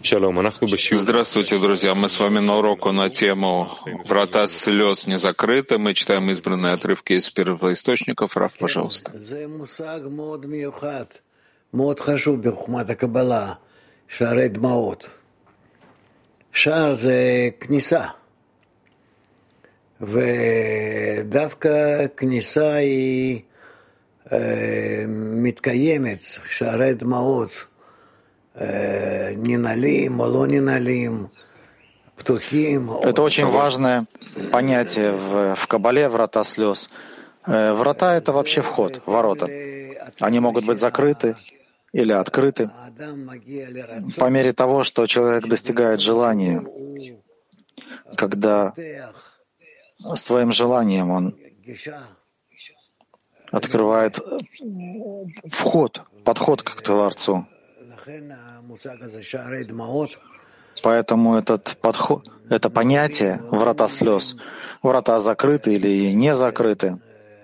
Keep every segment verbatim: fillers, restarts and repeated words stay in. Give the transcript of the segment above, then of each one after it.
Здравствуйте, друзья. Мы с вами на уроку на тему «Врата слез не закрыты». Мы читаем избранные отрывки из первоисточников. Раф, пожалуйста. שער זה כניסה, ודווקא כניסה היא מתקיימת, שערי דמעות, ננעלים או לא ננעלים, פתוחים. Это очень важное понятие в, в Кабале, врата слез. Врата — это вообще вход, ворота. Они могут быть закрыты или открыты по мере того, что человек достигает желания, когда своим желанием он открывает вход, подход к Творцу. Поэтому этот подход, это понятие врата слез, врата закрыты или не закрыты,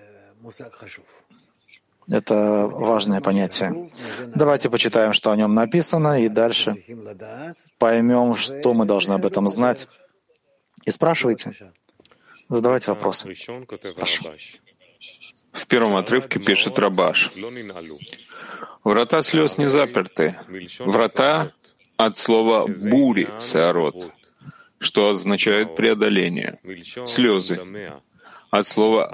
это важное понятие. Давайте почитаем, что о нем написано, и дальше поймем, что мы должны об этом знать. И спрашивайте, задавайте вопросы. Прошу. В первом отрывке пишет Рабаш: «Врата слез не заперты». Врата от слова «бури» — «сеарот», что означает преодоление. Слезы от слова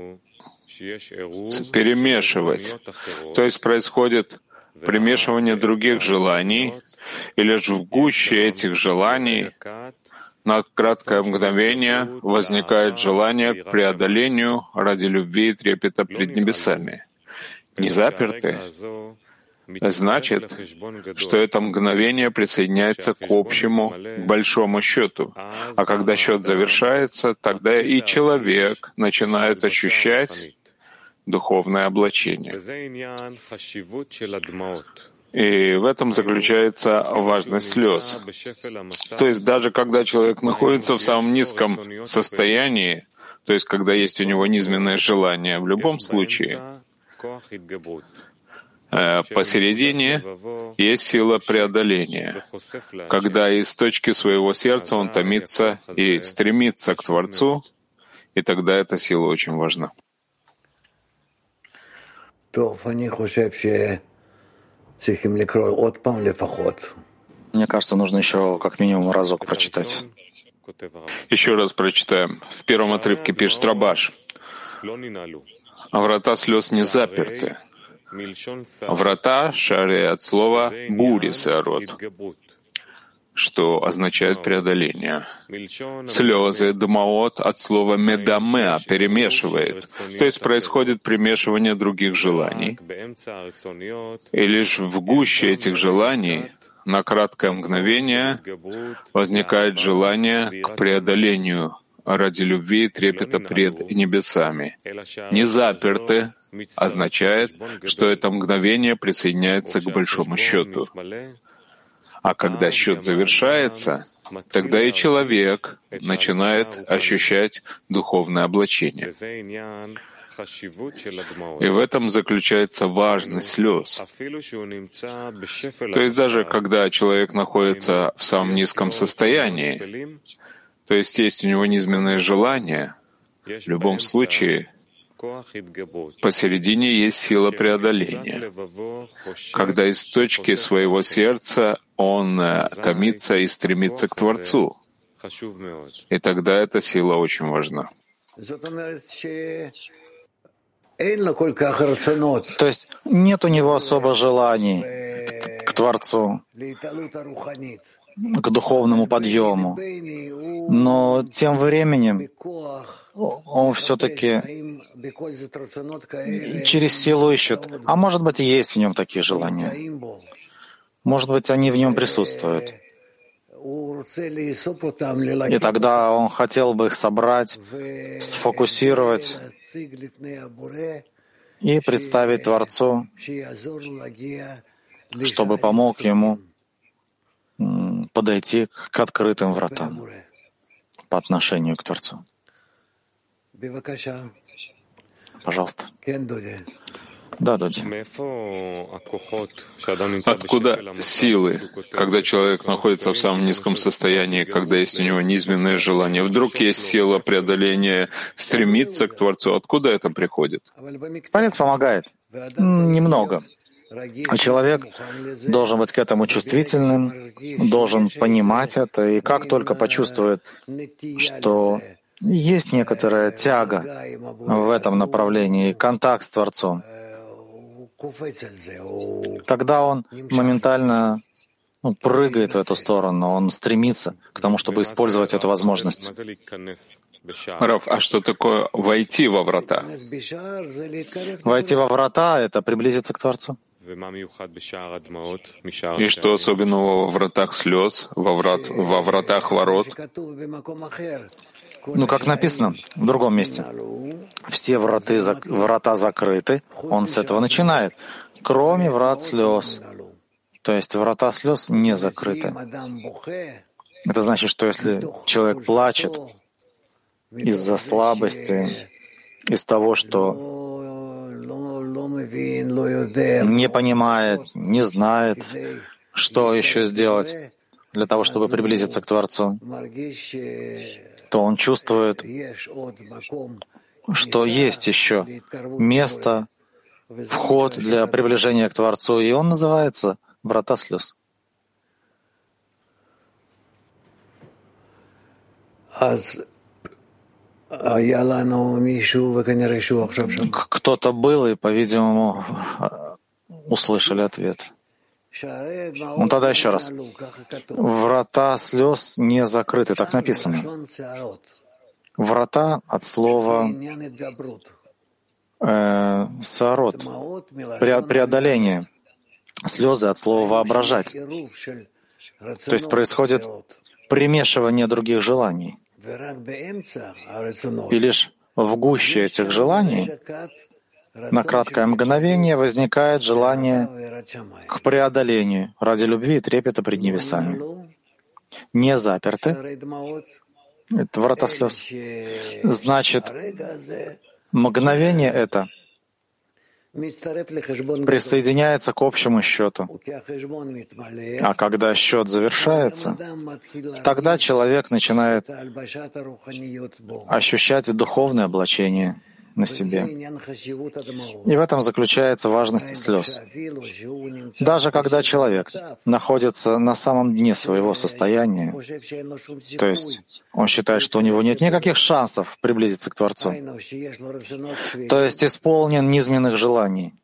«перемешивать», то есть происходит примешивание других желаний, и лишь в гуще этих желаний на краткое мгновение возникает желание к преодолению ради любви и трепета пред небесами. Не заперты значит, что это мгновение присоединяется к общему, к большому счету. А когда счет завершается, тогда и человек начинает ощущать духовное облачение. И в этом заключается важность слез. То есть даже когда человек находится в самом низком состоянии, то есть когда есть у него низменное желание, в любом случае посередине есть сила преодоления, когда из точки своего сердца он томится и стремится к Творцу, и тогда эта сила очень важна. Мне кажется, нужно еще как минимум разок прочитать. Еще раз прочитаем. В первом отрывке пишет Рабаш: «А врата слез не заперты». Врата, шаре, от слова «бури», «сеарот», что означает преодоление. Слезы, дмаот, от слова «медамеа», «перемешивает», то есть происходит примешивание других желаний. И лишь в гуще этих желаний на краткое мгновение возникает желание к преодолению ради любви и трепета пред небесами. Не заперты означает, что это мгновение присоединяется к большому счету. А когда счет завершается, тогда и человек начинает ощущать духовное облачение. И в этом заключается важность слез. То есть даже когда человек находится в самом низком состоянии, то есть есть у него низменное желание, в любом случае посередине есть сила преодоления, когда из точки своего сердца он томится и стремится к Творцу. И тогда эта сила очень важна. То есть нет у него особо желаний к, к Творцу, к духовному подъему. Но тем временем он все-таки через силу ищет. А может быть, и есть в нем такие желания. Может быть, они в нем присутствуют. И тогда он хотел бы их собрать, сфокусировать и представить Творцу, чтобы помог ему подойти к открытым вратам по отношению к Творцу. Пожалуйста. Да, Дуди. Откуда силы, когда человек находится в самом низком состоянии, когда есть у него низменные желания? Вдруг есть сила преодоления, стремиться к Творцу? Откуда это приходит? Творец помогает. Немного. Человек должен быть к этому чувствительным, должен понимать это, и как только почувствует, что есть некоторая тяга в этом направлении, контакт с Творцом, тогда он моментально ну, прыгает в эту сторону, он стремится к тому, чтобы использовать эту возможность. Рав, а что такое войти во врата? Войти во врата — это приблизиться к Творцу. И что особенного во вратах слез, во, врат, во вратах ворот? Ну, как написано в другом месте. Все враты, врата закрыты, он с этого начинает, кроме врат слез. То есть врата слез не закрыты. Это значит, что если человек плачет из-за слабости, из того, что не понимает, не знает, что еще сделать для того, чтобы приблизиться к Творцу, то он чувствует, что есть еще место, вход для приближения к Творцу, и он называется «Врата слез». Кто-то был, и, по-видимому, услышали ответ. Ну тогда еще раз. Врата слез не закрыты, так написано. Врата от слова э, саарот, преодоление. Слезы от слова воображать. То есть происходит примешивание других желаний. И лишь в гуще этих желаний на краткое мгновение возникает желание к преодолению ради любви и трепета пред небесами. Не заперты. Это врата слез. Значит, мгновение это присоединяется к общему счету. А когда счет завершается, тогда человек начинает ощущать духовное облачение на себе. И в этом заключается важность слез. Даже когда человек находится на самом дне своего состояния, то есть он считает, что у него нет никаких шансов приблизиться к Творцу, то есть исполнен низменных желаний,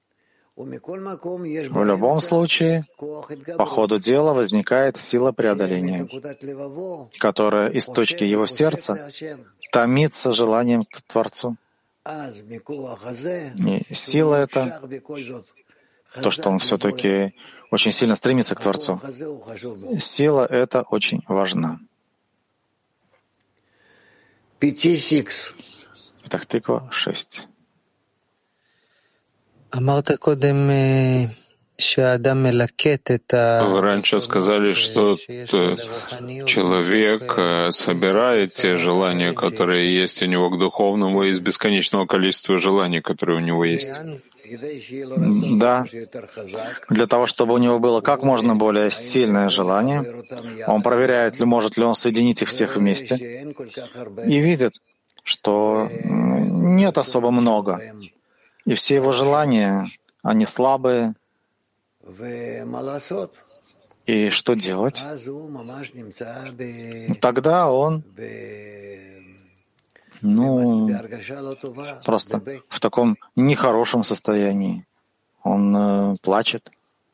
в любом случае, по ходу дела возникает сила преодоления, которая из точки его сердца томится желанием к Творцу. И сила эта, то, что он все-таки очень сильно стремится к Творцу, сила эта очень важна. Итак, тыква шесть. Вы раньше сказали, что человек собирает те желания, которые есть у него к духовному, из бесконечного количества желаний, которые у него есть. Да. Для того, чтобы у него было как можно более сильное желание, он проверяет, ли может ли он соединить их всех вместе, и видит, что нет особо много. И все его желания, они слабые. И что делать? Тогда он ну, просто в таком нехорошем состоянии. Он э, плачет.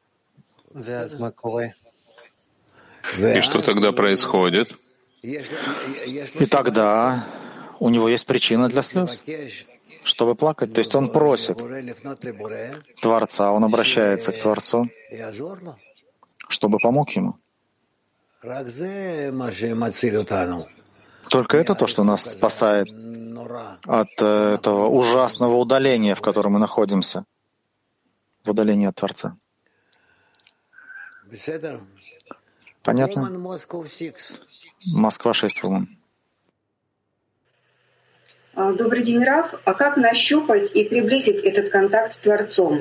И что тогда происходит? И тогда у него есть причина для слез, чтобы плакать. То есть он просит Творца, он обращается к Творцу, чтобы помог ему. Только это то, что нас спасает от этого ужасного удаления, в котором мы находимся, в удалении от Творца. Понятно? Москва, шесть волн. Добрый день, Раф. А как нащупать и приблизить этот контакт с Творцом?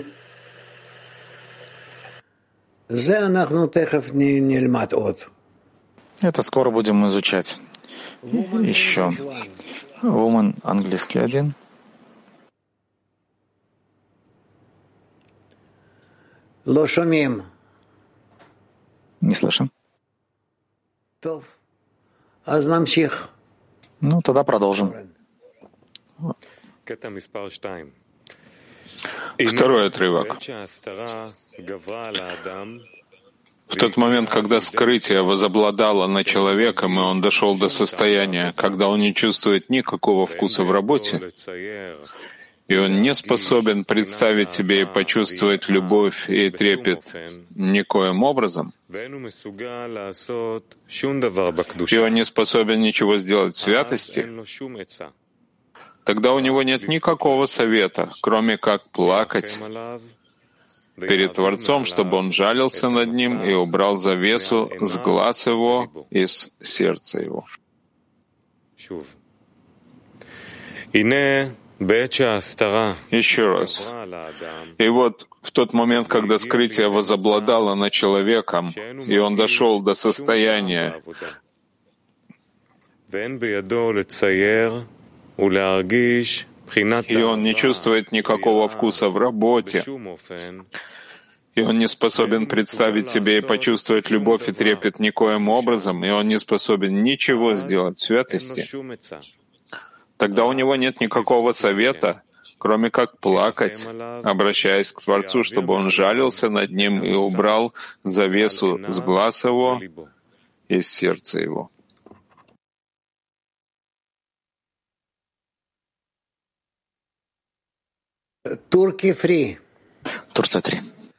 Это скоро будем изучать. Еще. Woman, английский один. Не слышим. Ну, тогда продолжим. Второй отрывок. В тот момент, когда скрытие возобладало над человеком, и он дошел до состояния, когда он не чувствует никакого вкуса в работе, и он не способен представить себе и почувствовать любовь и трепет никоим образом, и он не способен ничего сделать в святости, тогда у него нет никакого совета, кроме как плакать перед Творцом, чтобы он жалился над ним и убрал завесу с глаз его и с сердца его. Еще раз. И вот в тот момент, когда скрытие возобладало над человеком, и он дошел до состояния, и он не чувствует никакого вкуса в работе, и он не способен представить себе и почувствовать любовь и трепет никоим образом, и он не способен ничего сделать в святости, тогда у него нет никакого совета, кроме как плакать, обращаясь к Творцу, чтобы он жалился над ним и убрал завесу с глаз его и с сердца его. Турки фри. Турция три.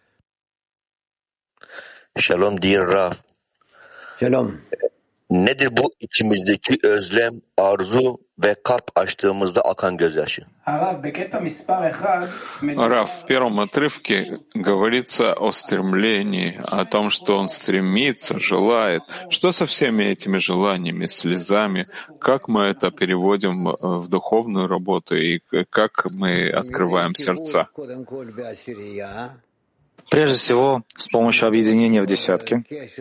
Shalom dear Rav. Shalom. Nedir bu içimizdeki özlem, arzu ve kalp açtığımızda akan gözyaşı? Рав, в первом отрывке говорится о стремлении, о том, что он стремится, желает. Что со всеми этими желаниями, слезами? Как мы это переводим в духовную работу и как мы открываем сердца? Прежде всего, с помощью объединения в десятки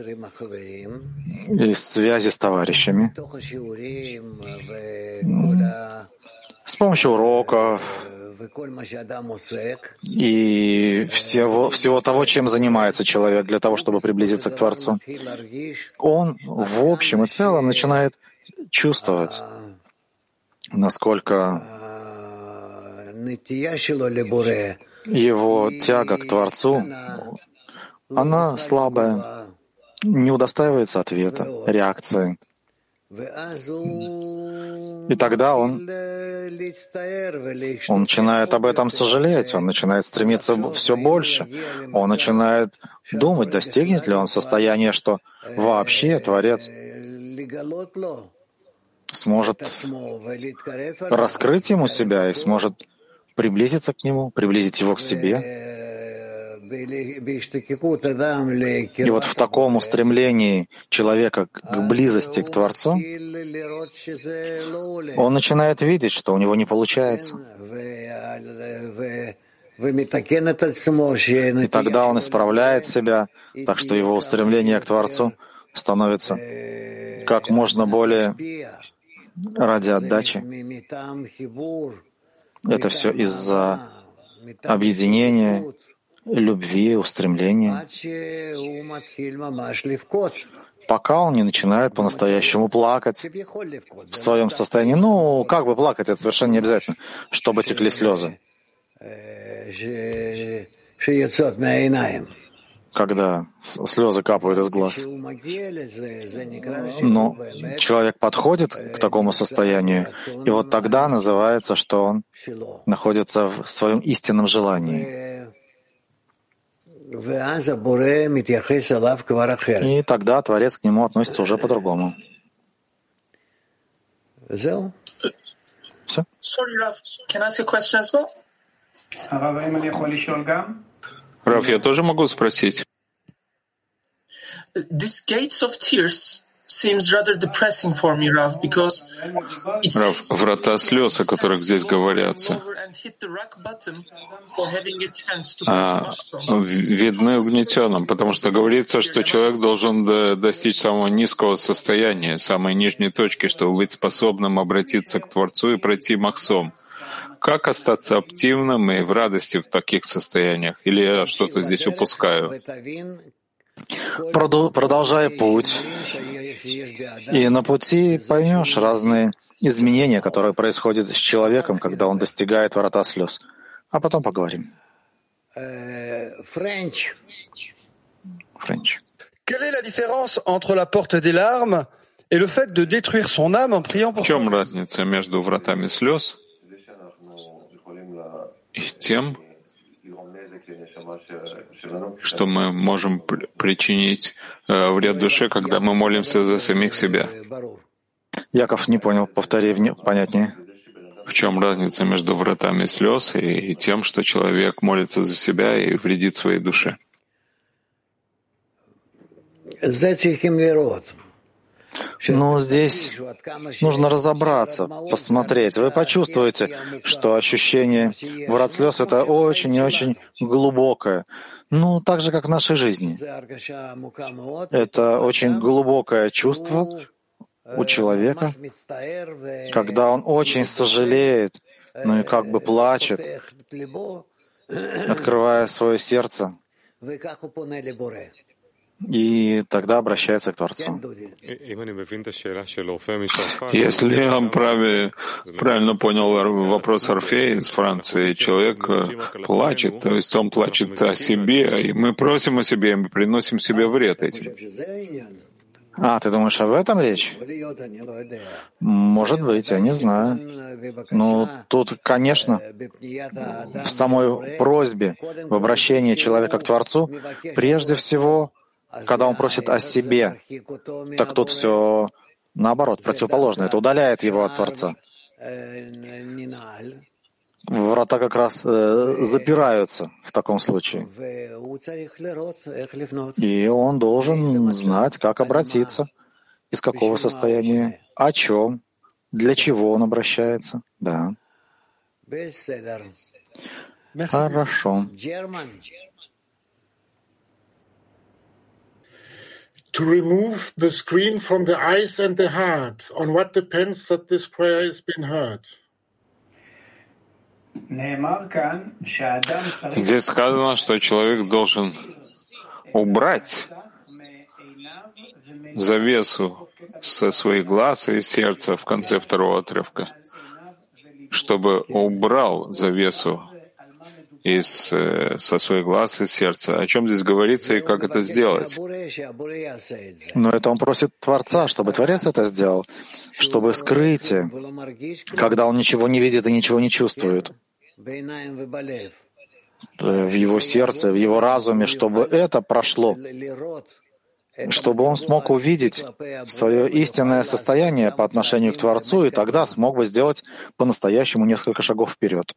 и связи с товарищами, с помощью уроков и всего, всего того, чем занимается человек для того, чтобы приблизиться к Творцу, он в общем и целом начинает чувствовать, насколько его тяга к Творцу, она слабая, не удостаивается ответа, реакции. И тогда он, он начинает об этом сожалеть, он начинает стремиться все больше, он начинает думать, достигнет ли он состояния, что вообще Творец сможет раскрыть ему себя и сможет приблизиться к нему, приблизить его к себе. И вот в таком устремлении человека к близости к Творцу он начинает видеть, что у него не получается. И тогда он исправляет себя, так что его устремление к Творцу становится как можно более ради отдачи. Это все из-за объединения, любви, устремления, пока он не начинает по-настоящему плакать в своем состоянии. Ну, как бы плакать, это совершенно не обязательно, чтобы текли слезы. Когда слезы капают из глаз. Но человек подходит к такому состоянию, и вот тогда называется, что он находится в своем истинном желании. И тогда Творец к нему относится уже по-другому. Все? Sorry, Rav. Can I ask a question as well? Раф, я тоже могу спросить? These gates of tears seems rather depressing for me, Rav, because it Рав, says врата слез, о которых здесь go говорятся, over and hit the rock bottom for having a chance to pass а, Machzor. в- видны угнетенным, потому что говорится, что человек должен до- достичь самого низкого состояния, самой нижней точки, чтобы быть способным обратиться к Творцу и пройти Махсом. Как остаться оптимным и в радости в таких состояниях? Или я что-то здесь упускаю? Проду- Продолжай путь, и на пути поймешь разные изменения, которые происходят с человеком, когда он достигает врата слез. А потом поговорим. Френч. Френч. Quelle est la différence entre la porte des larmes et le fait de détruire son âme en priant В pour чем son... разница между вратами слез и тем, что мы можем при- причинить э, вред душе, когда мы молимся за самих себя? Яков, не понял, повтори вне- понятнее. В чем разница между вратами слез и, и тем, что человек молится за себя и вредит своей душе? Но здесь нужно разобраться, посмотреть. Вы почувствуете, что ощущение врат слез — это очень и очень глубокое. Ну, так же, как в нашей жизни. Это очень глубокое чувство у человека, когда он очень сожалеет, ну и как бы плачет, открывая свое сердце, и тогда обращается к Творцу. Если я праве- правильно понял вопрос Орфея из Франции, человек э, плачет, то есть он плачет о себе, и мы просим о себе, и мы приносим себе вред этим. А, ты думаешь, об этом речь? Может быть, я не знаю. Ну, тут, конечно, в самой просьбе, в обращении человека к Творцу, прежде всего, когда он просит о себе, так тут все наоборот, противоположно. Это удаляет его от Творца. Врата как раз э, запираются в таком случае. И он должен знать, как обратиться, из какого состояния, о чем, для чего он обращается. Да. Хорошо. To remove the screen from the eyes and the heart, on what depends that this prayer has been heard? Здесь сказано, что человек должен убрать завесу со своих глаз и сердца в конце второго отрывка, чтобы убрал завесу из, э, со своих глаз и сердца. О чем здесь говорится и как это сделать? Но это он просит Творца, чтобы Творец это сделал, чтобы скрытие, когда он ничего не видит и ничего не чувствует, в его сердце, в его разуме, чтобы это прошло, чтобы он смог увидеть свое истинное состояние по отношению к Творцу, и тогда смог бы сделать по-настоящему несколько шагов вперед.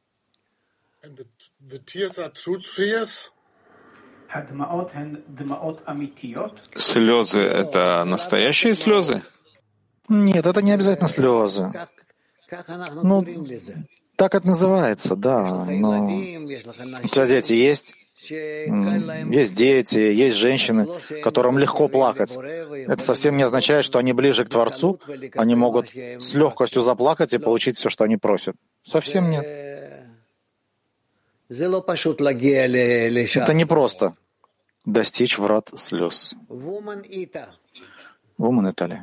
Слезы — это настоящие слезы? Нет, это не обязательно слезы. Ну, так это называется, да. Но... У тебя дети есть? Есть дети, есть женщины, которым легко плакать. Это совсем не означает, что они ближе к Творцу, они могут с легкостью заплакать и получить все, что они просят. Совсем нет. Это не просто достичь врат слез. Woman Italia.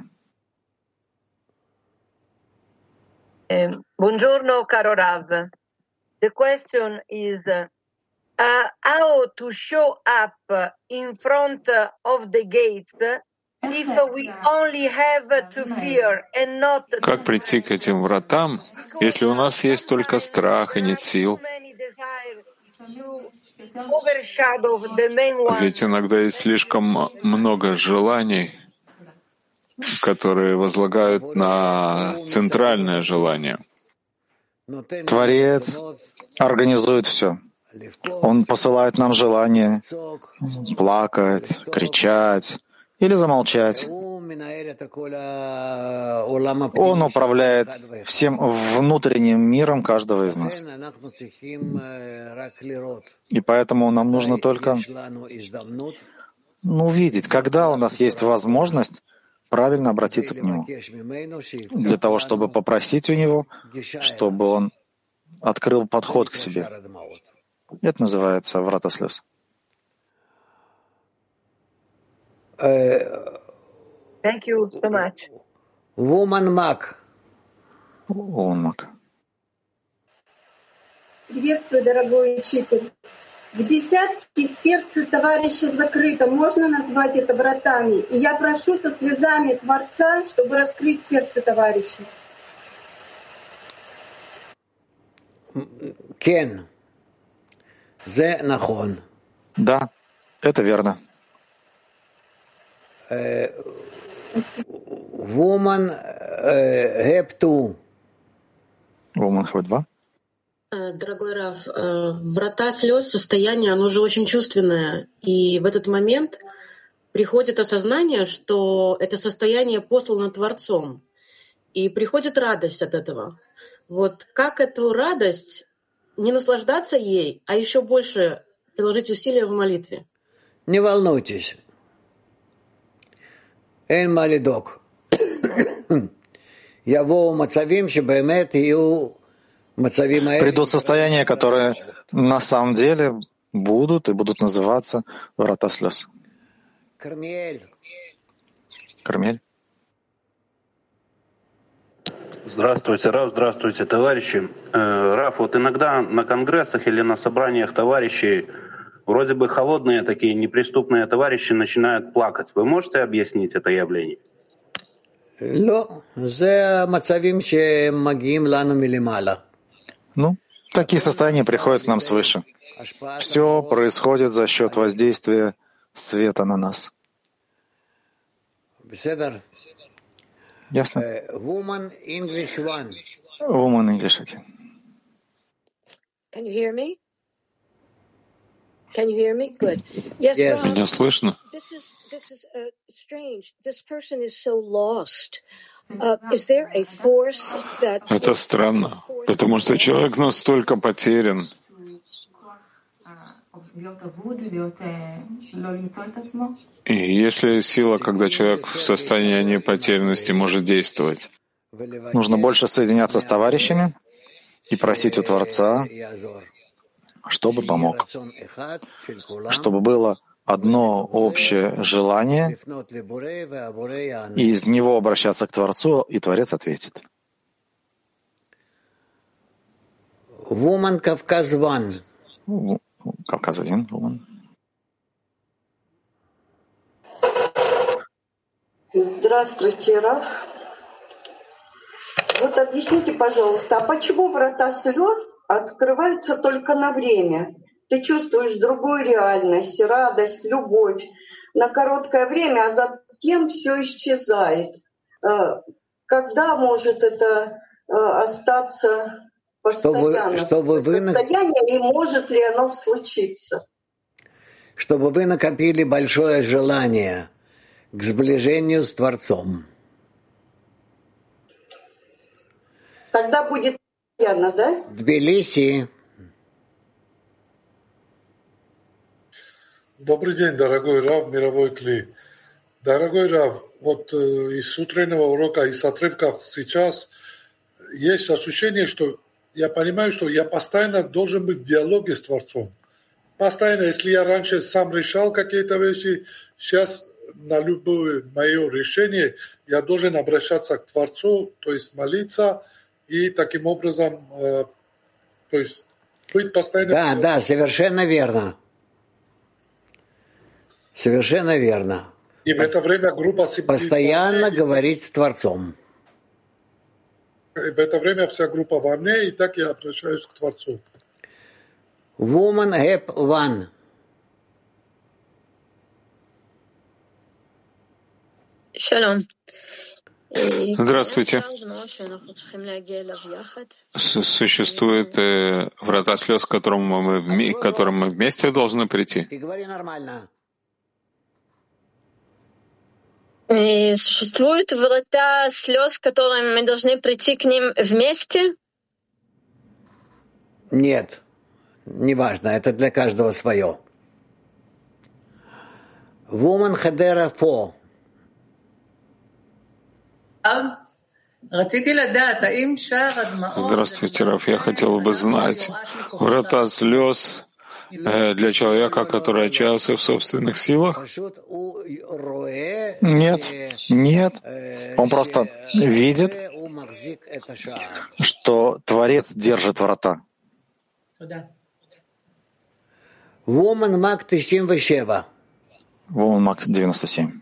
Buongiorno, caro Rav. The question is uh, how to show up in front of the gates if we only have to fear and not... Как прийти к этим вратам, если у нас есть только страх и нет сил? Ведь иногда есть слишком много желаний, которые возлагают на центральное желание. Творец организует все. Он посылает нам желание плакать, кричать или замолчать. Он управляет всем внутренним миром каждого из нас. И поэтому нам нужно только ну, видеть, когда у нас есть возможность правильно обратиться к Нему, для того, чтобы попросить у Него, чтобы Он открыл подход к себе. Это называется врата слез. Thank you so much. Woman Mac. Woman Mac. Приветствую, дорогой учитель. В десятке сердце товарища закрыто. Можно назвать это вратами? И я прошу со слезами Творца, чтобы раскрыть сердце товарища. Кен. Зе нахон. Да, это верно. Woman have two. Woman have два. Дорогой Рав, врата слез, состояние, оно же очень чувственное. И в этот момент приходит осознание, что это состояние послано Творцом. И приходит радость от этого. Вот как эту радость не наслаждаться ей, а еще больше приложить усилия в молитве? Не волнуйтесь. Эн малидок. Явоу мацавим шебемет ию. Придут состояния, которые на самом деле будут и будут называться врата слез. Кармель. Кармель. Здравствуйте, Рав, здравствуйте, товарищи. Рав, вот иногда на конгрессах или на собраниях товарищей вроде бы холодные такие неприступные товарищи начинают плакать. Вы можете объяснить это явление? Ну, такие состояния приходят к нам свыше. Все происходит за счет воздействия света на нас. Ясно? Woman English one. Woman English один. Can you hear me? Can you hear me? Good. Yes, yes. Ron, Меня слышно? This is this is uh, strange. This person is so lost. Uh, is there a force that? Это странно, потому что человек настолько потерян. И если сила, когда человек в состоянии потерянности может действовать? Нужно больше соединяться с товарищами и просить у Творца, чтобы помог, чтобы было одно общее желание, и из него обращаться к Творцу, и Творец ответит. Woman Кавказ один. Кавказ один. Woman. Здравствуйте, Рав. Вот объясните, пожалуйста, а почему врата слез открываются только на время? Ты чувствуешь другую реальность, радость, любовь на короткое время, а затем все исчезает. Когда может это остаться постоянно? Чтобы, чтобы вы... состояние, и может ли оно случиться? Чтобы вы накопили большое желание к сближению с Творцом. Тогда будет постоянно, да? Тбилиси. Добрый день, дорогой Рав, мировой Кли. Дорогой Рав, вот э, из утреннего урока, из отрывков сейчас есть ощущение, что я понимаю, что я постоянно должен быть в диалоге с Творцом. Постоянно, если я раньше сам решал какие-то вещи, сейчас на любое мое решение я должен обращаться к Творцу, то есть молиться и таким образом, э, то есть быть постоянно... Да, да, совершенно верно. Совершенно верно. И в это время группа... Постоянно говорить с Творцом. В это время вся группа во мне, и так я обращаюсь к Творцу. Woman have one. Шалом. Здравствуйте. Существует э, врата слез, к которому мы, к которым мы вместе должны прийти? Ты говори нормально. Существуют врата слез, которыми мы должны прийти к ним вместе? Нет, неважно, это для каждого свое. Woman Hedera four. Здравствуйте, Раф. Я хотел бы знать, врата слез для человека, который отчаялся в собственных силах? Нет, нет. Он просто видит, что Творец держит врата. Woman Мак девяносто семь. Woman Мак девяносто семь.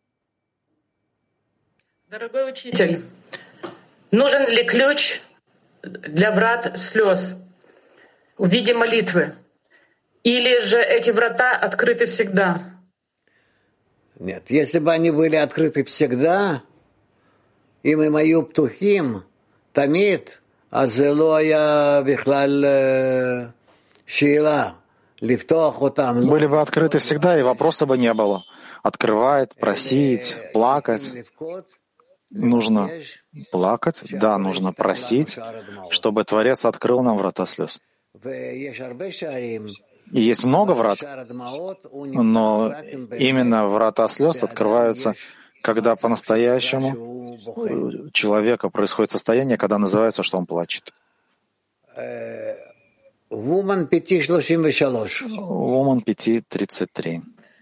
Дорогой учитель, нужен ли ключ для врат слез в виде молитвы? Или же эти врата открыты всегда? Нет, если бы они были открыты всегда, им и мою птухим, тамид, азелоя бихлаль шила, лифтохотам. Были бы открыты всегда, и вопроса бы не было. Открывать, просить, плакать. Нужно плакать, да, нужно просить, чтобы Творец открыл нам врата слез. И есть много врат, но именно врата слез открываются, когда по-настоящему у человека происходит состояние, когда называется, что он плачет. Woman пять тридцать три. Woman пять тридцать три.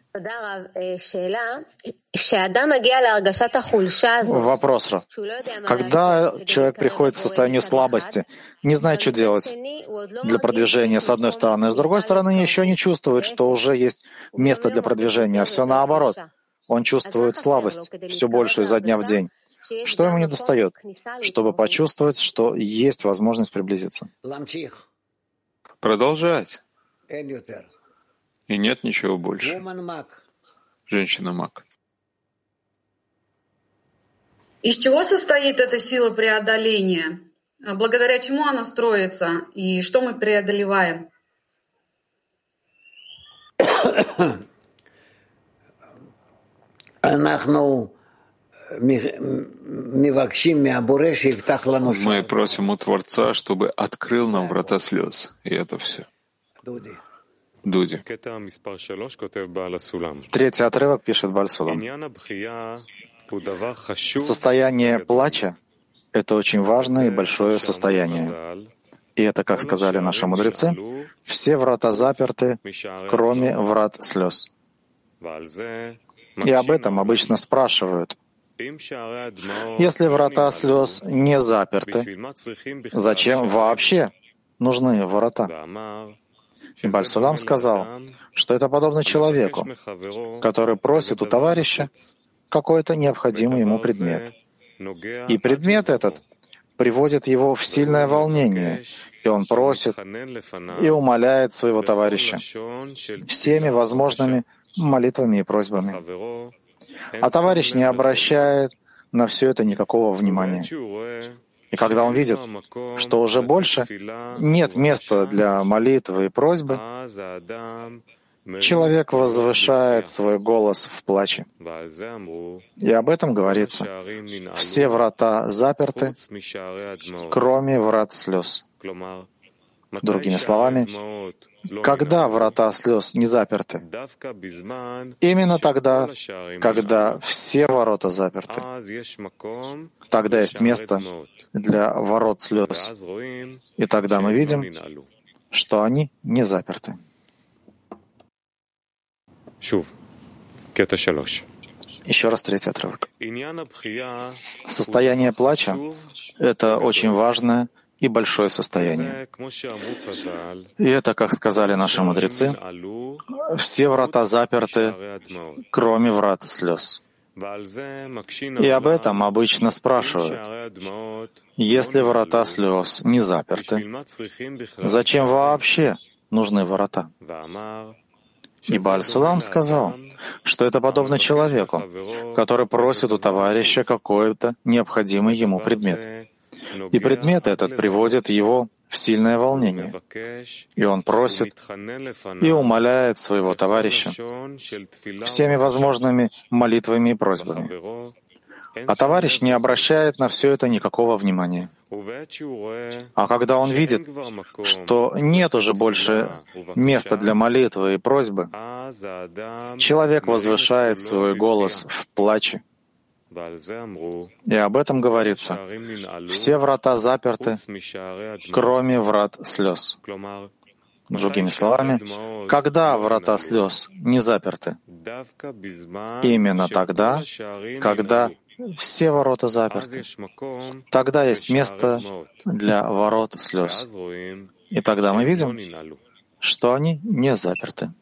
Вопрос. Когда человек приходит к состоянию слабости, не знает, что делать для продвижения с одной стороны, с другой стороны, еще не чувствует, что уже есть место для продвижения, а все наоборот. Он чувствует слабость все больше изо дня в день. Что ему недостает, чтобы почувствовать, что есть возможность приблизиться? Продолжать. И нет ничего больше. Женщина Мак. Из чего состоит эта сила преодоления? Благодаря чему она строится? И что мы преодолеваем? Мы просим у Творца, чтобы открыл нам врата слез. И это все. Дуди. Третий отрывок пишет Бааль Сулам. Состояние плача — это очень важное и большое состояние. И это, как сказали наши мудрецы, все врата заперты, кроме врат слез. И об этом обычно спрашивают. Если врата слез не заперты, зачем вообще нужны врата? И Бааль Сулам сказал, что это подобно человеку, который просит у товарища какой-то необходимый ему предмет. И предмет этот приводит его в сильное волнение, и он просит и умоляет своего товарища всеми возможными молитвами и просьбами. А товарищ не обращает на все это никакого внимания. И когда он видит, что уже больше нет места для молитвы и просьбы, человек возвышает свой голос в плаче. И об этом говорится. Все врата заперты, кроме врат слез. Другими словами, когда врата слез не заперты? Именно тогда, когда все ворота заперты. Тогда есть место для ворот слез. И тогда мы видим, что они не заперты. Еще раз третий отрывок. Состояние плача — это очень важное и большое состояние. И это, как сказали наши мудрецы, все врата заперты, кроме врат слез. И об этом обычно спрашивают. Если врата слез не заперты, зачем вообще нужны врата? И Бааль Сулам сказал, что это подобно человеку, который просит у товарища какой-то необходимый ему предмет. И предмет этот приводит его в сильное волнение, и он просит и умоляет своего товарища всеми возможными молитвами и просьбами. А товарищ не обращает на все это никакого внимания. А когда он видит, что нет уже больше места для молитвы и просьбы, человек возвышает свой голос в плаче. И об этом говорится. Все врата заперты, кроме врат слез. Другими словами, когда врата слез не заперты? Именно тогда, когда все ворота заперты. Тогда есть место для ворот слез. И тогда мы видим, что они не заперты.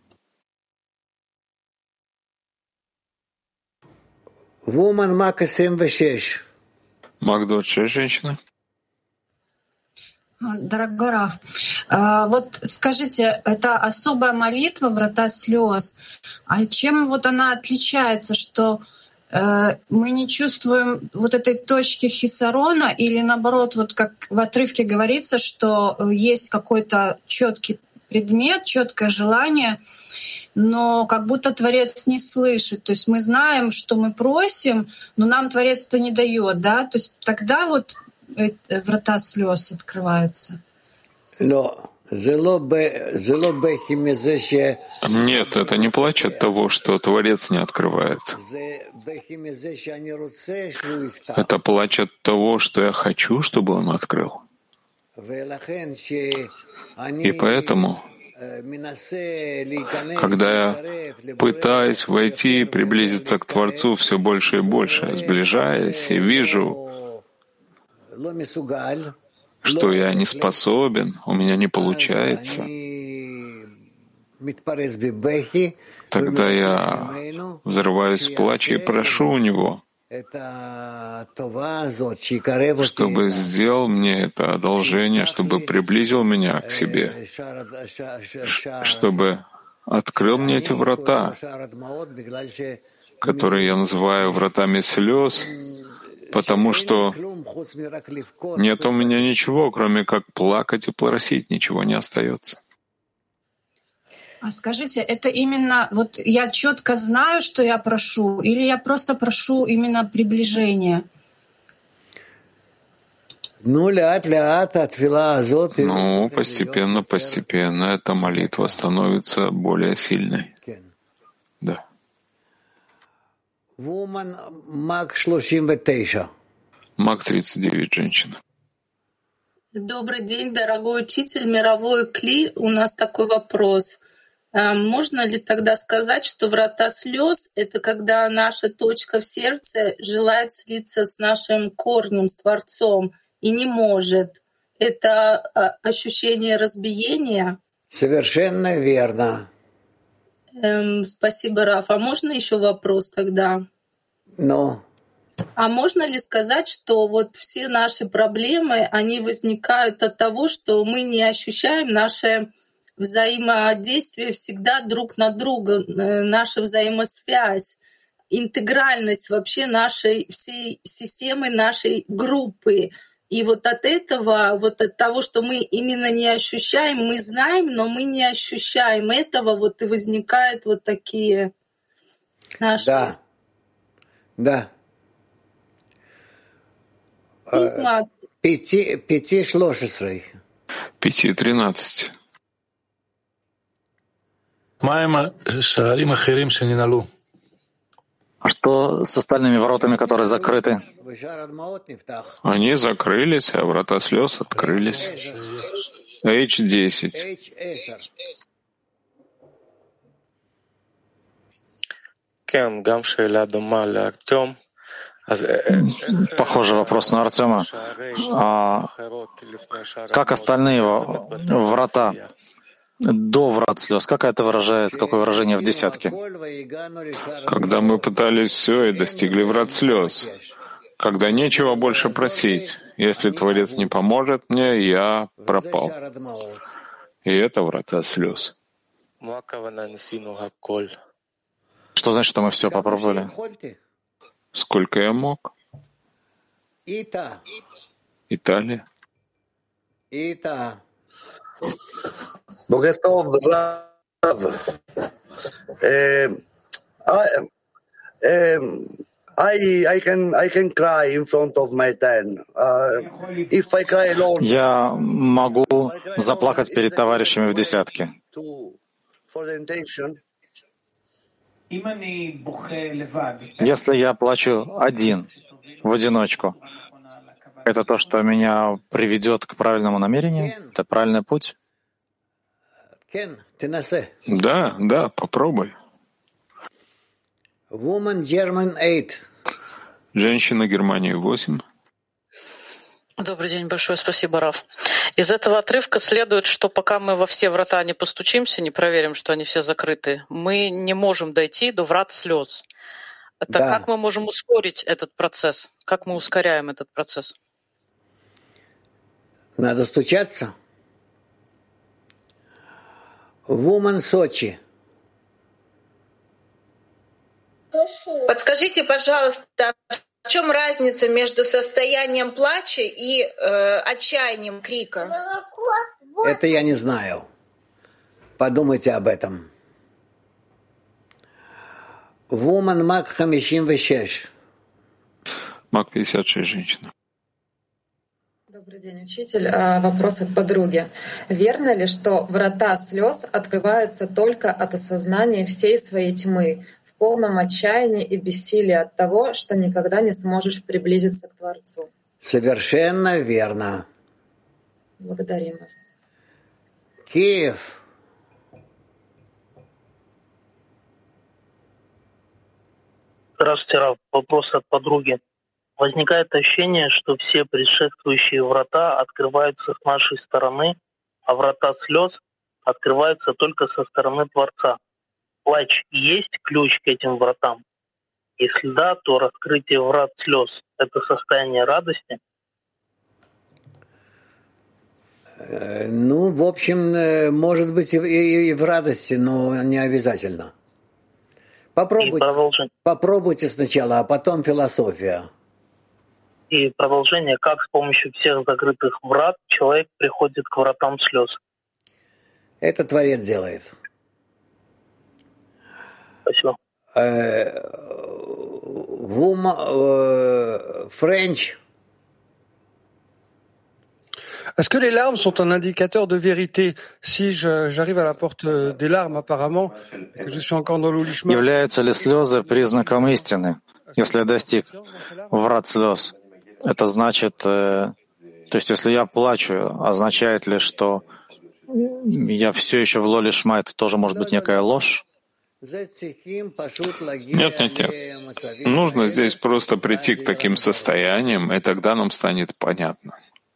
Woman Мак двадцать шесть. Мак двадцать шесть, женщина. Дорогой Рав, вот скажите, это особая молитва «Врата слез», а чем вот она отличается, что мы не чувствуем вот этой точки хисарона, или наоборот, вот как в отрывке говорится, что есть какой-то четкий предмет, четкое желание, но как будто Творец не слышит. То есть мы знаем, что мы просим, но нам Творец это не дает, да? То есть тогда вот врата слез открываются. Нет, это не плач от того, что Творец не открывает. Это плач от того, что я хочу, чтобы он открыл. И поэтому, когда я пытаюсь войти и приблизиться к Творцу все больше и больше, сближаясь, и вижу, что я не способен, у меня не получается, тогда я взрываюсь в плаче и прошу у Него, чтобы сделал мне это одолжение, чтобы приблизил меня к себе, чтобы открыл мне эти врата, которые я называю вратами слез, потому что нет у меня ничего, кроме как плакать и просить, ничего не остается. А скажите, это именно вот я четко знаю, что я прошу, или я просто прошу именно приближения? Ну, постепенно, постепенно эта молитва становится более сильной. Да. Мак тридцать девять, женщина. Добрый день, дорогой учитель, мировой Кли. У нас такой вопрос. Можно ли тогда сказать, что врата слез — это когда наша точка в сердце желает слиться с нашим корнем, с Творцом, и не может? Это ощущение разбиения? Совершенно верно. Эм, спасибо, Раф. А можно еще вопрос тогда? Но. А можно ли сказать, что вот все наши проблемы, они возникают от того, что мы не ощущаем наше взаимодействие всегда друг на друга, наша взаимосвязь, интегральность вообще нашей всей системы, нашей группы. И вот от этого, вот от того, что мы именно не ощущаем, мы знаем, но мы не ощущаем этого, вот и возникают вот такие наши... Да, да. Пяти, пяти шлошесрей. Пяти тринадцать. А что с остальными воротами, которые закрыты? Они закрылись, а врата слез открылись. эйч десять. Похожий вопрос на Артема. А как остальные врата до врат слез? Как это выражает, какое выражение в десятке? Когда мы пытались все и достигли врат слез, когда нечего больше просить, если Творец не поможет мне, я пропал. И это врата слез. Что значит, что мы все попробовали? Сколько я мог? Италия. Ита. בוקר טוב, רב. I, I can I can cry in front of my ten. Uh, if I cry alone, Я могу заплакать перед товарищами в десятке. for the intention, Если я плачу один, в одиночку, это то, что меня приведет к правильному намерению? Это правильный путь? Да, да, попробуй. Woman German eight. Женщина Германии восемь. Добрый день, большое спасибо, Рав. Из этого отрывка следует, что пока мы во все врата не постучимся, не проверим, что они все закрыты, мы не можем дойти до врат слез. Так Да. как мы можем ускорить этот процесс? Как мы ускоряем этот процесс? Надо стучаться. Woman Сочи. Подскажите, пожалуйста, в чем разница между состоянием плача и э, отчаянием крика? Это я не знаю. Подумайте об этом. Woman Мак пятьдесят шесть. Мак пятьдесят шесть, женщина. Добрый день, учитель. А, Вопрос от подруги. Верно ли, что врата слез открываются только от осознания всей своей тьмы, в полном отчаянии и бессилии от того, что никогда не сможешь приблизиться к Творцу? Совершенно верно. Благодарим вас. Киев. Здравствуйте, Рав. Вопрос от подруги. Возникает ощущение, что все предшествующие врата открываются с нашей стороны, а врата слез открываются только со стороны Творца. Плач есть ключ к этим вратам? Если да, то раскрытие врат слез — это состояние радости? Э, Ну, в общем, э, может быть и, и- и в радости, но не обязательно. Попробуйте, продолжение. попробуйте сначала, а потом философия. И продолжение, как с помощью всех закрытых врат человек приходит к вратам слез? Это Творец делает. Спасибо. Э, Вума, э, Френч. Est-ce que les larmes sont un indicateur de vérité? Si je- j'arrive à la porte euh, des larmes, apparemment, et que je suis encore dans l'oulishma, Являются ли слезы признаком истины? Если я достиг врат слез, это значит, э, то есть если я плачу, означает ли, что я все еще в лоле шма, это тоже может быть некая ложь? Нет, нет, нет. Нужно здесь просто прийти к таким состояниям, и тогда нам станет понятно.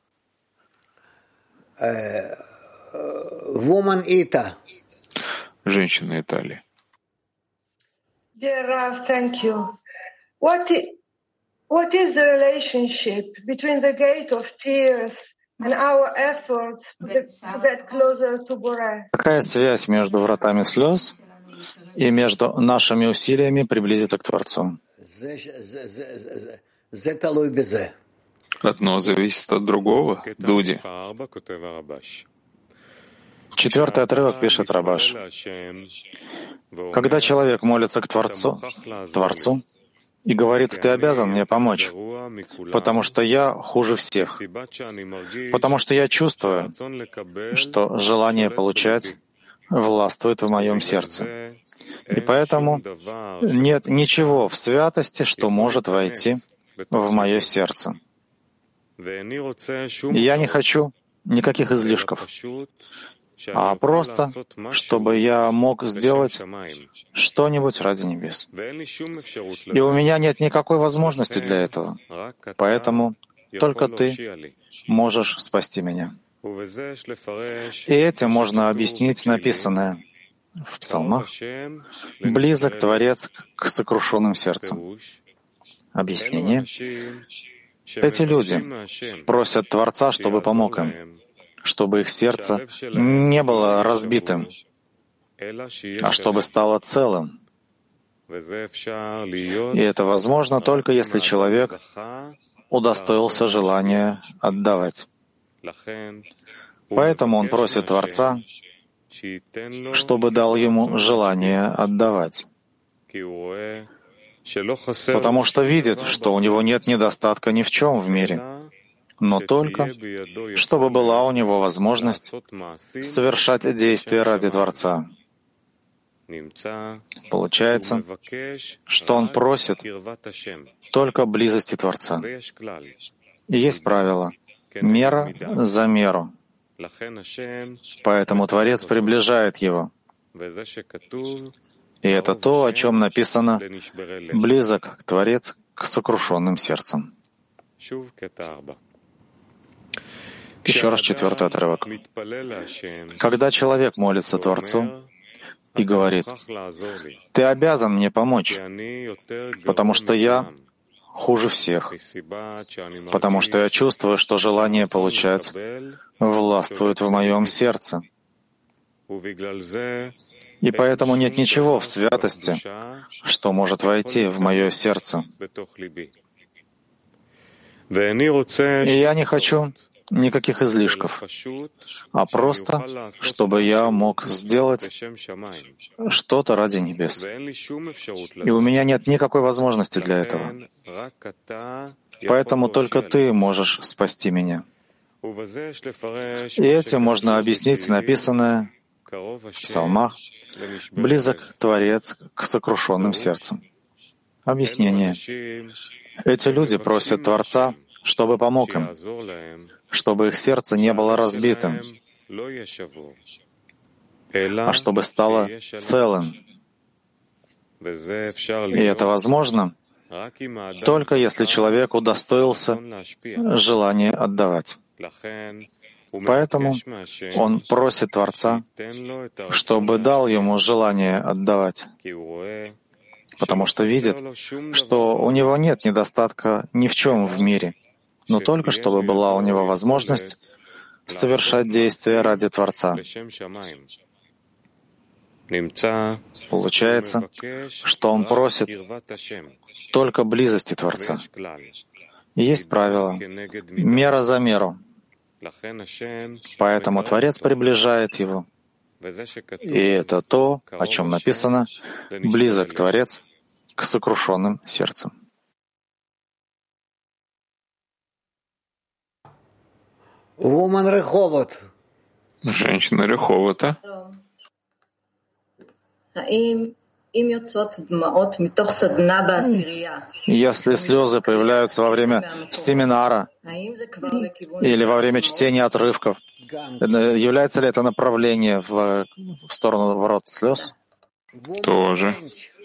Э, Woman Ита. Женщина Италии. Dear Rav, thank you. What is, what is the relationship between the gate of tears and our efforts to, the, to get closer to Boreh? Какая связь между вратами слез и между нашими усилиями приблизиться к Творцу? Зе- зе- зе- зе- зе талуй безе. Одно зависит от другого. Дуди. Четвертый отрывок пишет Рабаш. Когда человек молится к Творцу, Творцу и говорит: «Ты обязан мне помочь, потому что я хуже всех, потому что я чувствую, что желание получать властвует в моем сердце. И поэтому нет ничего в святости, что может войти в мое сердце. И я не хочу никаких излишков, а просто, чтобы я мог сделать что-нибудь ради небес. И у меня нет никакой возможности для этого, поэтому только Ты можешь спасти меня». И этим можно объяснить написанное в псалмах: «Близок Творец к сокрушенным сердцам». Объяснение: эти люди просят Творца, чтобы помог им, чтобы их сердце не было разбитым, а чтобы стало целым. И это возможно только если человек удостоился желания отдавать. Поэтому он просит Творца, чтобы дал ему желание отдавать. Потому что видит, что у него нет недостатка ни в чем в мире, но только, чтобы была у него возможность совершать действия ради Творца. Получается, что он просит только близости Творца. И есть правило — мера за меру. Поэтому Творец приближает его. И это то, о чем написано: «Близок Творец к сокрушенным сердцам». Еще раз четвертый отрывок. Когда человек молится Творцу и говорит: «Ты обязан мне помочь, потому что я хуже всех, потому что я чувствую, что желание получать властвует в моем сердце. И поэтому нет ничего в святости, что может войти в мое сердце. И я не хочу никаких излишков, а просто, чтобы я мог сделать что-то ради небес. И у меня нет никакой возможности для этого. Поэтому только Ты можешь спасти меня». И этим можно объяснить написанное в Псалмах: «Близок Творец к сокрушенным сердцам». Объяснение. Эти люди просят Творца, чтобы помог им, чтобы их сердце не было разбитым, а чтобы стало целым. И это возможно только если человек удостоился желания отдавать. Поэтому он просит Творца, чтобы дал ему желание отдавать, потому что видит, что у него нет недостатка ни в чем в мире, но только чтобы была у него возможность совершать действия ради Творца. Получается, что он просит только близости Творца. И есть правило — мера за меру. Поэтому Творец приближает его. И это то, о чем написано: «Близок Творец к сокрушенным сердцам». Женщина Реховота. Если слезы появляются во время семинара или во время чтения отрывков, является ли это направление в, в сторону ворот слез? Тоже.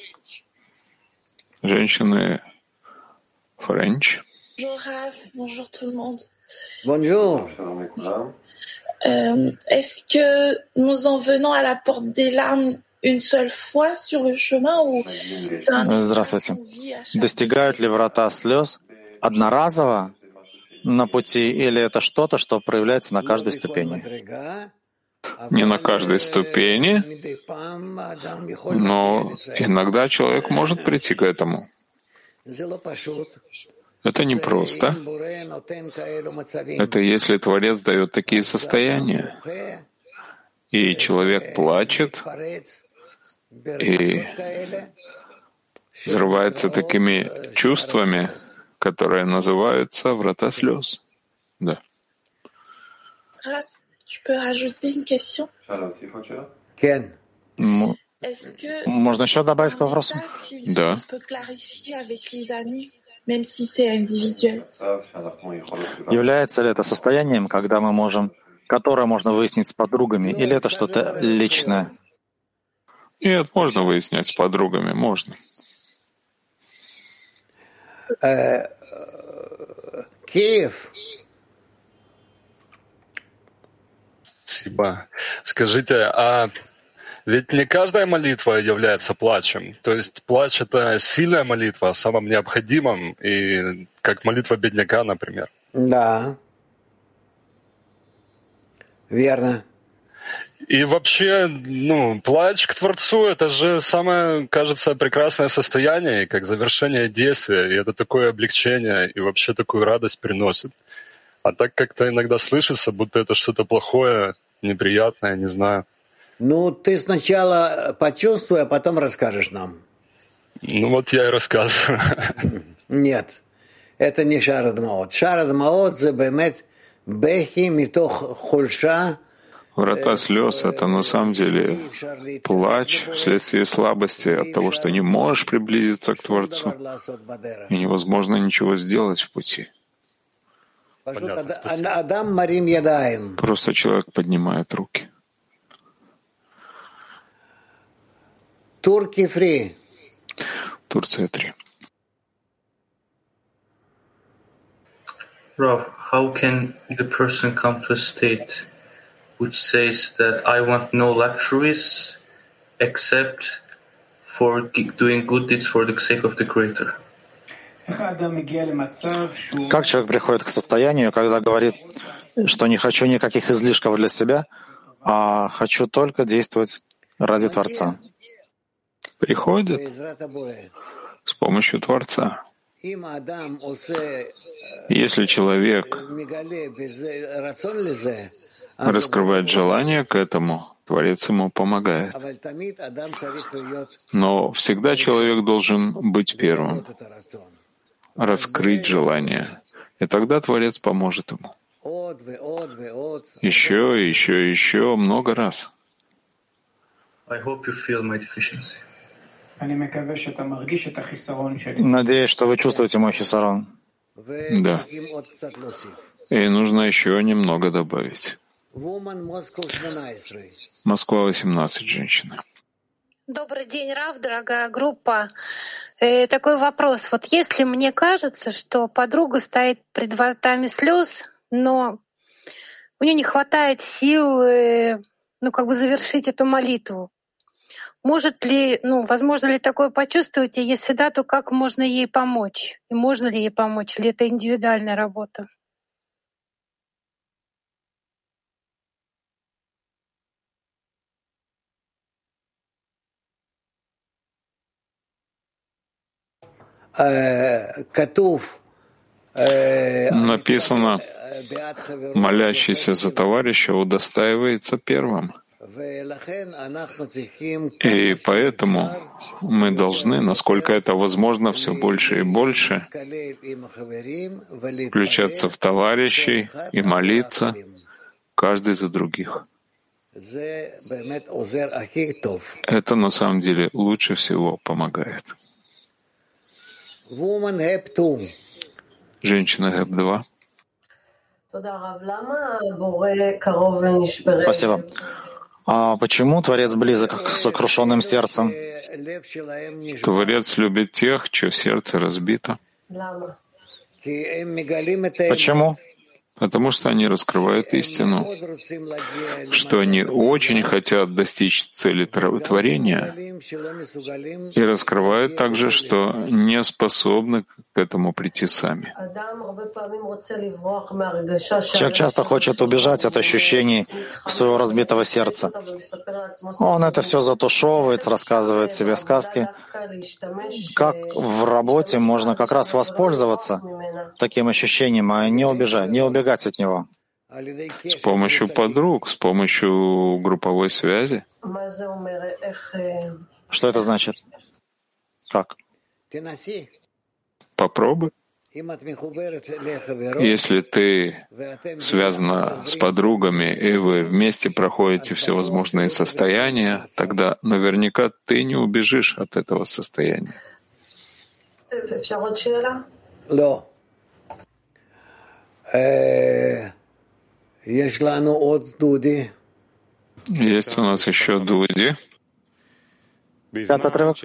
Женщины Френч. Bonjour tout le monde. Bonjour. Euh, est-ce que nous en venons à la porte des larmes une seule fois sur le chemin ou c'est un... Здравствуйте. Достигают ли врата слез одноразово на пути, или это что-то, что проявляется на каждой ступени? Не на каждой ступени, но иногда человек может прийти к этому. Это непросто. Это если Творец дает такие состояния, и человек плачет, и взрывается такими чувствами, которые называются врата слез. Да. Можно еще добавить к вопросу? Да. Является ли это состоянием, когда мы можем, которое можно выяснить с подругами, или это что-то личное? Нет, можно выяснять с подругами, можно. Киев. Спасибо. Скажите, а ведь не каждая молитва является плачем. То есть плач — это сильная молитва о самом необходимом, и как молитва бедняка, например. Да. Верно. И вообще, ну, плач к Творцу — это же самое, кажется, прекрасное состояние, как завершение действия, и это такое облегчение, и вообще такую радость приносит. А так как-то иногда слышится, будто это что-то плохое, неприятное, не знаю. Ну, ты сначала почувствуй, а потом расскажешь нам. Ну вот я и рассказываю. Нет, это не шарадмаот. Шарадмаот — это бемет бехи митох хульша. Врата слез — это на самом деле плач вследствие слабости от того, что не можешь приблизиться к Творцу, и невозможно ничего сделать в пути. Просто человек поднимает руки. Турки фри. Турция три. Rav, how can the person come to a state which says that I want no luxuries except for doing good deeds for the sake of the Creator? Как человек приходит к состоянию, когда говорит, что не хочу никаких излишков для себя, а хочу только действовать ради Творца? Приходит с помощью Творца. Если человек раскрывает желание к этому, Творец ему помогает. Но всегда человек должен быть первым, раскрыть желание, и тогда Творец поможет ему. Еще, еще, еще, много раз. I hope you feel my deficiency. Надеюсь, что вы чувствуете мой хисарон. Да. И нужно еще немного добавить. Москва, восемнадцать, женщина. Добрый день, Рав, дорогая группа. Э, такой вопрос. Вот если мне кажется, что подруга стоит пред вратами слез, но у нее не хватает сил, э, ну, как бы завершить эту молитву, может ли, ну, возможно ли такое почувствовать, и если да, то как можно ей помочь? И можно ли ей помочь, или это индивидуальная работа? Написано, молящийся за товарища удостаивается первым. И поэтому мы должны, насколько это возможно, все больше и больше включаться в товарищей и молиться каждый за других. Это на самом деле лучше всего помогает. Женщина гэп два. Спасибо. А почему Творец близок к сокрушенным сердцам? Творец любит тех, чье сердце разбито. Почему? Потому что они раскрывают истину, что они очень хотят достичь цели творения и раскрывают также, что не способны к этому прийти сами. Человек часто хочет убежать от ощущений своего разбитого сердца. Он это все затушевывает, рассказывает себе сказки. Как в работе можно как раз воспользоваться таким ощущением, а не убежать, не убегать от него? С помощью подруг, с помощью групповой связи. Что это значит? Как? Попробуй. Если ты связана с подругами, и вы вместе проходите всевозможные состояния, тогда наверняка ты не убежишь от этого состояния. Есть у нас еще Дуди. Этот отрывок.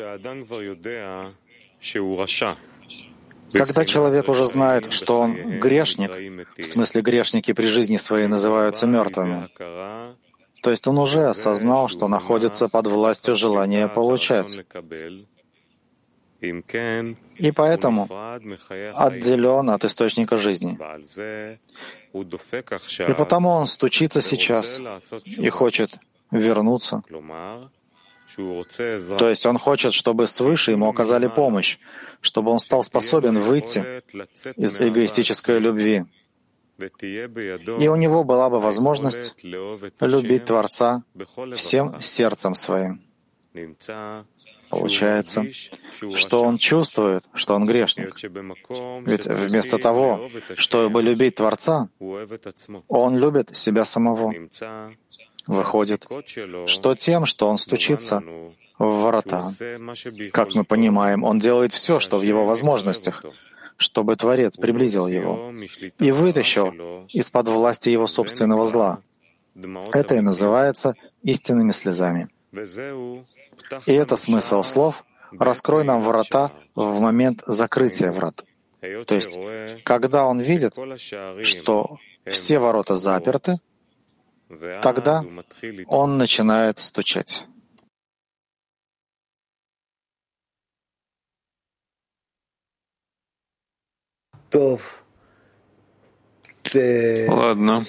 Когда человек уже знает, что он грешник, в смысле грешники при жизни своей называются мертвыми, то есть он уже осознал, что находится под властью желания получать. И поэтому отделен от источника жизни. И потому он стучится сейчас и хочет вернуться. То есть он хочет, чтобы свыше ему оказали помощь, чтобы он стал способен выйти из эгоистической любви и у него была бы возможность любить Творца всем сердцем своим. Получается, что он чувствует, что он грешник. Ведь вместо того, чтобы любить Творца, он любит себя самого. Выходит, что тем, что он стучится в ворота, как мы понимаем, он делает все, что в его возможностях, чтобы Творец приблизил его и вытащил из-под власти его собственного зла. Это и называется истинными слезами. И это смысл слов «раскрой нам врата в момент закрытия врат». То есть, когда он видит, что все ворота заперты, тогда он начинает стучать. Ладно.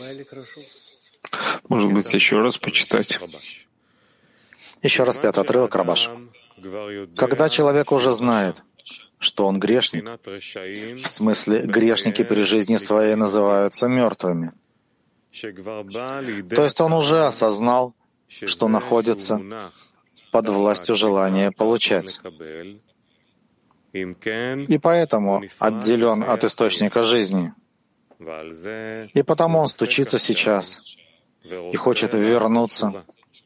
Может быть, еще раз почитать. Еще раз пятый отрывок, Рабаш. Когда человек уже знает, что он грешник, в смысле грешники при жизни своей называются мертвыми, то есть он уже осознал, что находится под властью желания получать, и поэтому отделен от источника жизни. И потому он стучится сейчас и хочет вернуться.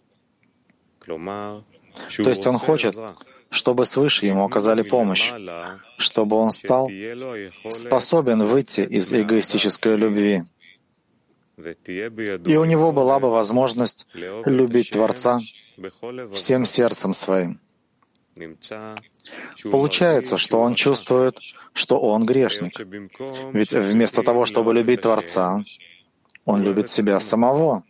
То есть он хочет, чтобы свыше ему оказали помощь, чтобы он стал способен выйти из эгоистической любви. И у него была бы возможность любить Творца всем сердцем своим. Получается, что он чувствует, что он грешник. Ведь вместо того, чтобы любить Творца, он любит себя самого.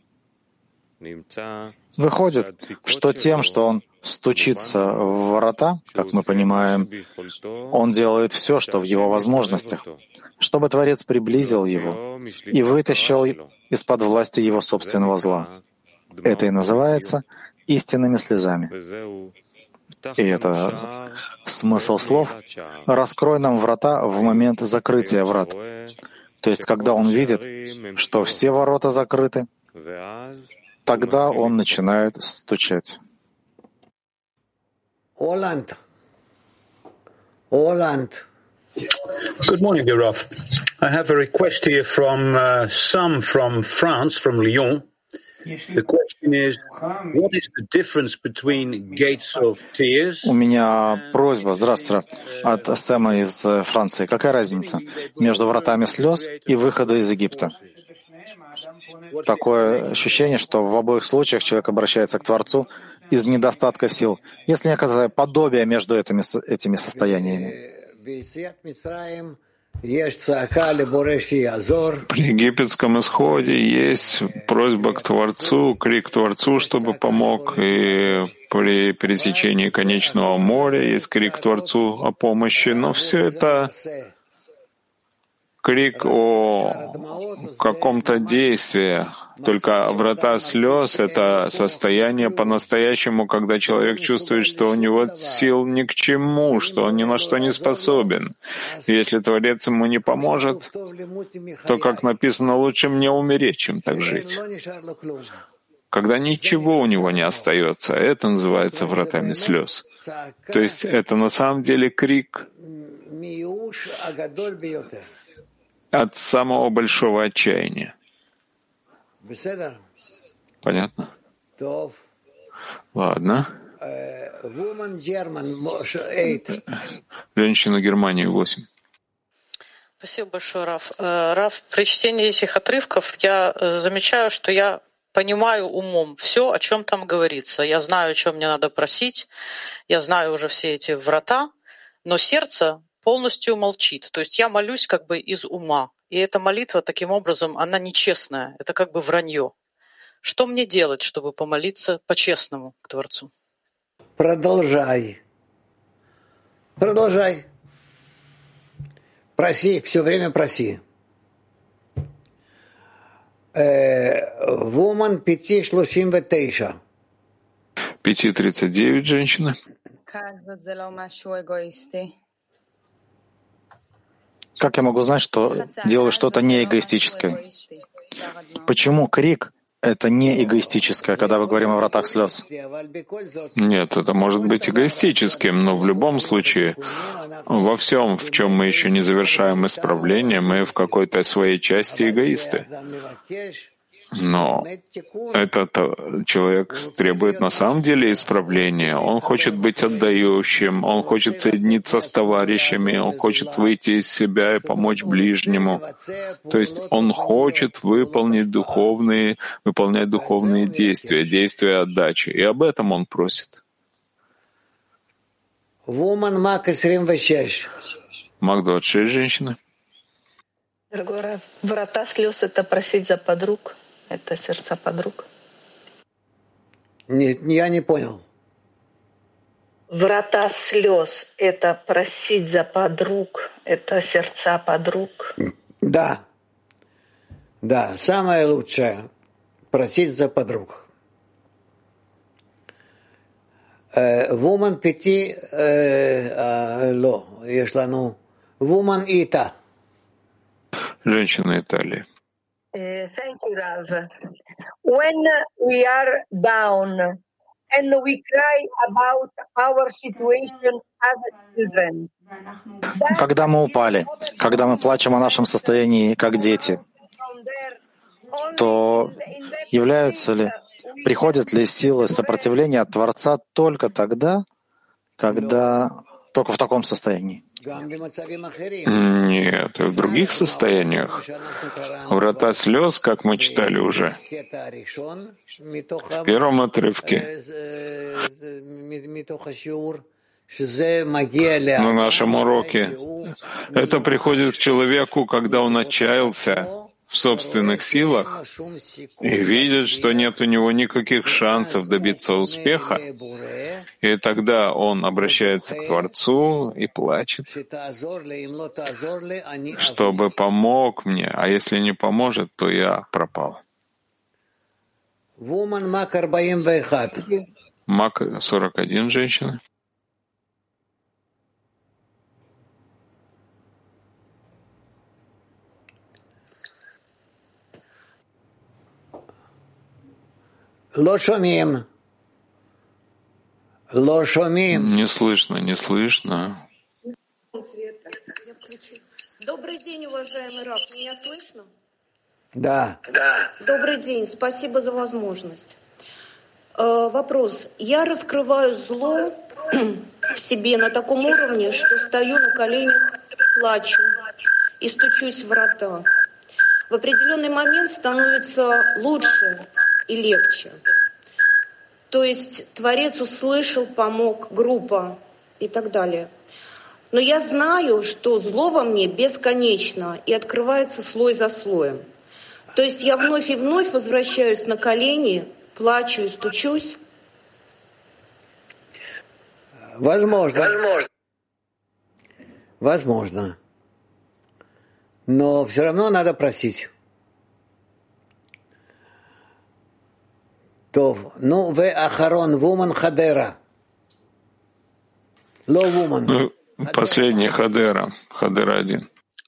Выходит, что тем, что он стучится в ворота, как мы понимаем, он делает все, что в его возможностях, чтобы Творец приблизил его и вытащил из-под власти его собственного зла. Это и называется истинными слезами. И это смысл слов «раскрой нам врата в момент закрытия врат». То есть, когда он видит, что все ворота закрыты, тогда он начинает стучать. Оланд. Оланд. Good morning, dear Rav. I have a request here from uh, Sam from France, from Lyon. The question is, what is the difference between gates of tears? У меня просьба, здравствуйте, от Сэма из Франции. Какая разница между вратами слез и выхода из Египта? Такое ощущение, что в обоих случаях человек обращается к Творцу из недостатка сил. Есть ли некоторое подобие между этими, этими состояниями? При египетском исходе есть просьба к Творцу, крик к Творцу, чтобы помог, и при пересечении конечного моря есть крик к Творцу о помощи, но все это крик о каком-то действии. Только врата слез — это состояние по-настоящему, когда человек чувствует, что у него сил ни к чему, что он ни на что не способен. И если Творец ему не поможет, то, как написано, лучше мне умереть, чем так жить. Когда ничего у него не остается, это называется вратами слез. То есть это на самом деле крик от самого большого отчаяния. Понятно? Ладно. Женщина Германии, восемь. Спасибо большое, Раф. Раф, при чтении этих отрывков я замечаю, что я понимаю умом все, о чем там говорится. Я знаю, о чем мне надо просить, я знаю уже все эти врата, но сердце полностью молчит. То есть я молюсь как бы из ума. И эта молитва, таким образом, она нечестная. Это как бы вранье. Что мне делать, чтобы помолиться по-честному к Творцу? Продолжай. Продолжай. Проси, все время проси. Вуман пяти шлушим ветейша. пяти тридцать девять, женщина. Как я могу знать, что делаю что-то не эгоистическое? Почему крик — это не эгоистическое, когда мы говорим о вратах слез? Нет, это может быть эгоистическим, но в любом случае, во всем, в чем мы еще не завершаем исправление, мы в какой-то своей части эгоисты. Но этот человек требует на самом деле исправления. Он хочет быть отдающим, он хочет соединиться с товарищами, он хочет выйти из себя и помочь ближнему. То есть он хочет выполнить духовные, выполнять духовные действия, действия отдачи. И об этом он просит. Мак двадцать шесть, женщина. Дорогой Рав, врата слез — это просить за подруг. Это сердца подруг. Нет, я не понял. Врата слез — это просить за подруг, это сердца подруг. Да, да, самое лучшее — просить за подруг. Вуман пяти, ло, ешлану, вуман ита. Женщина Италии. Uh, thank you, Rav. When we are down and we cry about our situation as children, когда мы упали, когда мы плачем о нашем состоянии как дети, то являются ли, приходят ли силы сопротивления от Творца только тогда, когда только в таком состоянии? Нет, и в других состояниях. Врата слез, как мы читали уже в первом отрывке, на нашем уроке, это приходит к человеку, когда он отчаялся в собственных силах и видит, что нет у него никаких шансов добиться успеха, и тогда он обращается к Творцу и плачет, чтобы помог мне, а если не поможет, то я пропал. Мак сорок один, женщина. Лошомим. Лошомим. Не слышно, не слышно. Добрый день, уважаемый Рав. Меня слышно? Да. Да. Добрый день. Спасибо за возможность. Э, вопрос. Я раскрываю зло в себе на таком уровне, что стою на коленях, плачу и стучусь в врата. В определенный момент становится лучше и легче. То есть Творец услышал, помог, группа и так далее. Но я знаю, что зло во мне бесконечно и открывается слой за слоем. То есть я вновь и вновь возвращаюсь на колени, плачу и стучусь. Возможно. Возможно. Возможно. Но все равно надо просить. То, ну, вы ахарон, вуман хадера. Ло вуман. Ну, последний хадера, хадера один.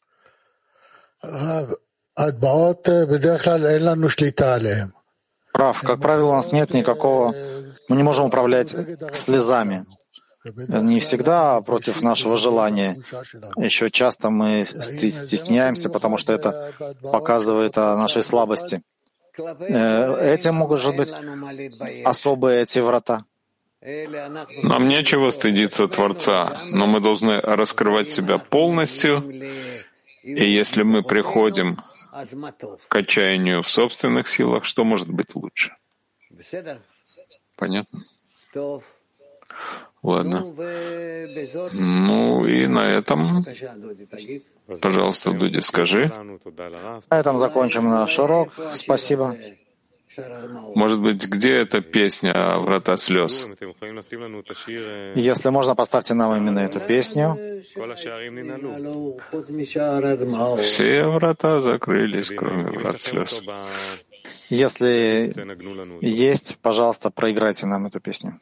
Прав, как правило, у нас нет никакого, мы не можем управлять слезами. Не всегда против нашего желания. Еще часто мы стесняемся, потому что это показывает о нашей слабости. Этим могут быть особые эти врата. Нам нечего стыдиться Творца, но мы должны раскрывать себя полностью. И если мы приходим к отчаянию в собственных силах, что может быть лучше? Понятно? Ладно. Ну и на этом, пожалуйста, Дуди, скажи. На этом закончим наш урок. Спасибо. Может быть, где эта песня «Врата слез»? Если можно, поставьте нам именно эту песню. Все врата закрылись, кроме врат слез. Если есть, пожалуйста, проиграйте нам эту песню.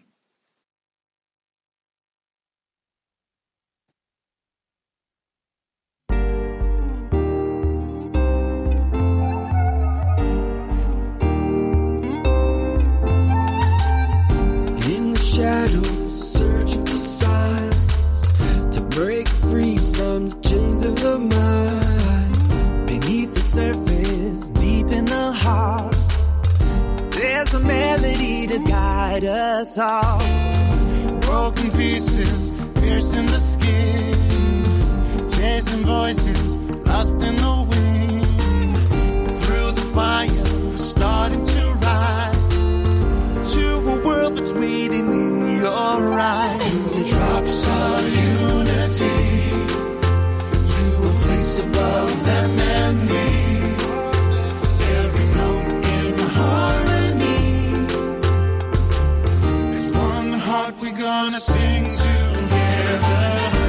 inside us all. Broken pieces, piercing the skin, chasing voices, lost in the wind. Through the fire, starting to rise to a world that's waiting in your eyes. To the drops of unity, to a place above them and me. Every note in harmony. There's one heart we're gonna sing together.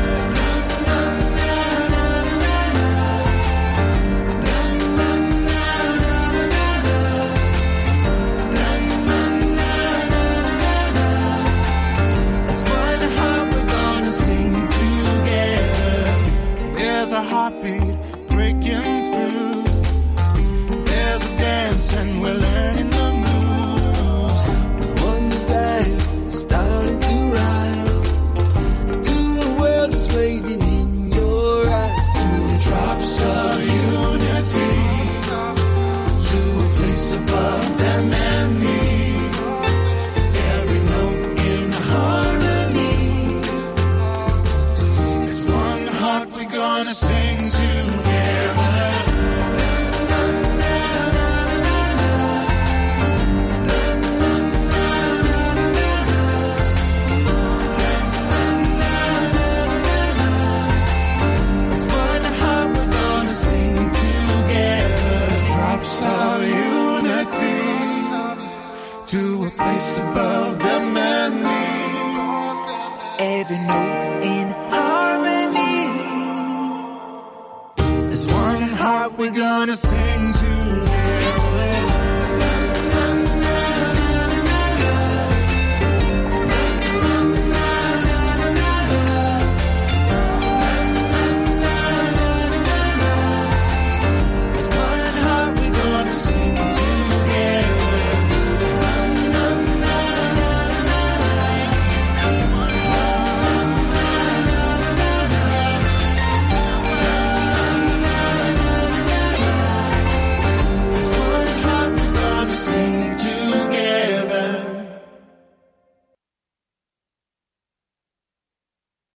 There's a heartbeat breaking through. There's a dance and we're learning the moves. One desire starting to rise to a world that's waiting in your eyes. To the drops of unity, to a place above them and me. Every note in harmony. There's one heart we're gonna sing together. There's one heart we're gonna sing together. Drops of unity to a place above them and me. Every note in harmony. There's one heart we're gonna sing to.